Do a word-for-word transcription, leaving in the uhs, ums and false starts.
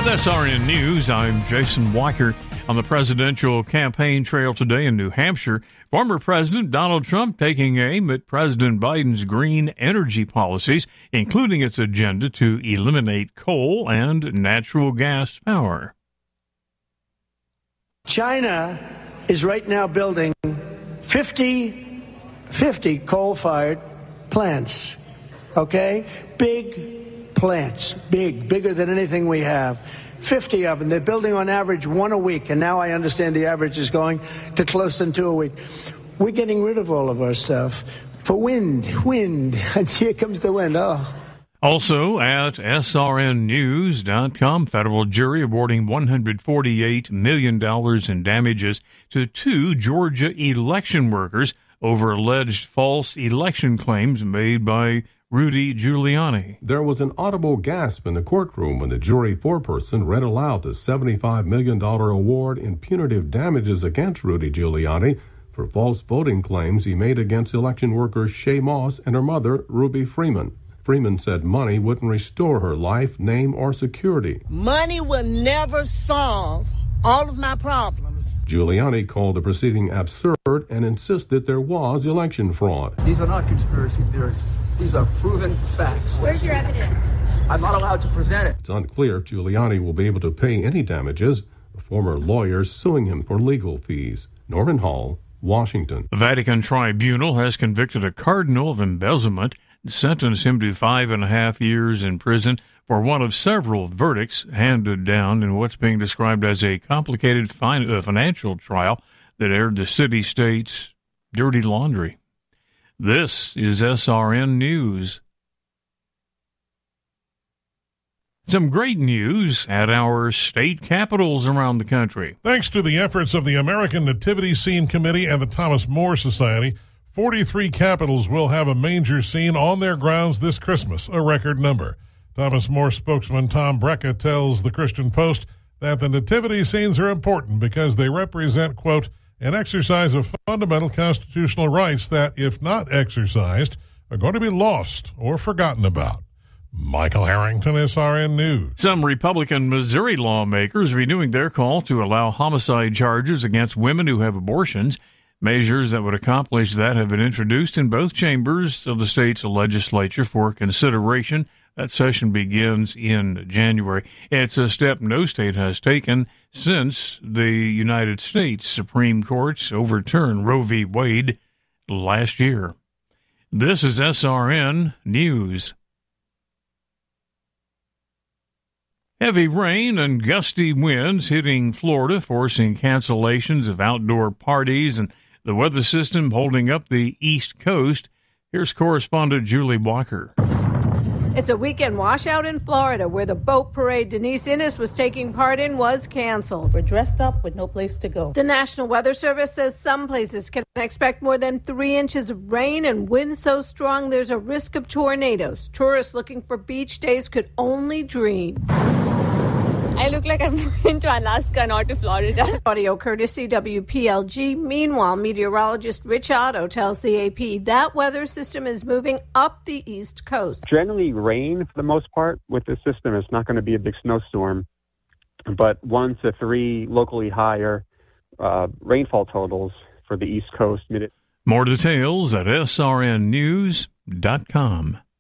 With S R N News, I'm Jason Weicker. On the presidential campaign trail today in New Hampshire, former President Donald Trump taking aim at President Biden's green energy policies, including its agenda to eliminate coal and natural gas power. China is right now building fifty, fifty coal-fired plants, okay? Big plants, big, bigger than anything we have. fifty of them. They're building on average one a week, and now I understand the average is going to close to two a week. We're getting rid of all of our stuff for wind, wind, and here comes the wind. Oh. Also at S R N news dot com, federal jury awarding one hundred forty-eight million dollars in damages to two Georgia election workers over alleged false election claims made by Rudy Giuliani. There was an audible gasp in the courtroom when the jury foreperson read aloud the seventy-five million dollars award in punitive damages against Rudy Giuliani for false voting claims he made against election workers Shay Moss and her mother, Ruby Freeman. Freeman said money wouldn't restore her life, name, or security. Money will never solve all of my problems. Giuliani called the proceeding absurd and insisted there was election fraud. These are not conspiracy theories. These are proven facts. Where's your evidence? I'm not allowed to present it. It's unclear if Giuliani will be able to pay any damages. A former lawyer suing him for legal fees. Norman Hall, Washington. The Vatican Tribunal has convicted a cardinal of embezzlement and sentenced him to five and a half years in prison for one of several verdicts handed down in what's being described as a complicated fin- uh, financial trial that aired the city-state's dirty laundry. This is S R N News. Some great news at our state capitals around the country. Thanks to the efforts of the American Nativity Scene Committee and the Thomas More Society, forty-three capitals will have a manger scene on their grounds this Christmas, a record number. Thomas More spokesman Tom Brecka tells the Christian Post that the nativity scenes are important because they represent, quote, an exercise of fundamental constitutional rights that, if not exercised, are going to be lost or forgotten about. Michael Harrington, S R N News. Some Republican Missouri lawmakers renewing their call to allow homicide charges against women who have abortions. Measures that would accomplish that have been introduced in both chambers of the state's legislature for consideration. That session begins in January. It's a step no state has taken since the United States Supreme Court overturned Roe v. Wade last year. This is S R N News. Heavy rain and gusty winds hitting Florida, forcing cancellations of outdoor parties and the weather system holding up the East Coast. Here's correspondent Julie Walker. It's a weekend washout in Florida where the boat parade Denise Innes was taking part in was canceled. We're dressed up with no place to go. The National Weather Service says some places can expect more than three inches of rain and winds so strong there's a risk of tornadoes. Tourists looking for beach days could only dream. I look like I'm going to Alaska, not to Florida. Audio courtesy W P L G. Meanwhile, meteorologist Rich Otto tells the A P that weather system is moving up the East Coast. Generally rain for the most part with this system. It's not going to be a big snowstorm, but one to three locally higher uh, rainfall totals for the East Coast. More details at S R N news dot com.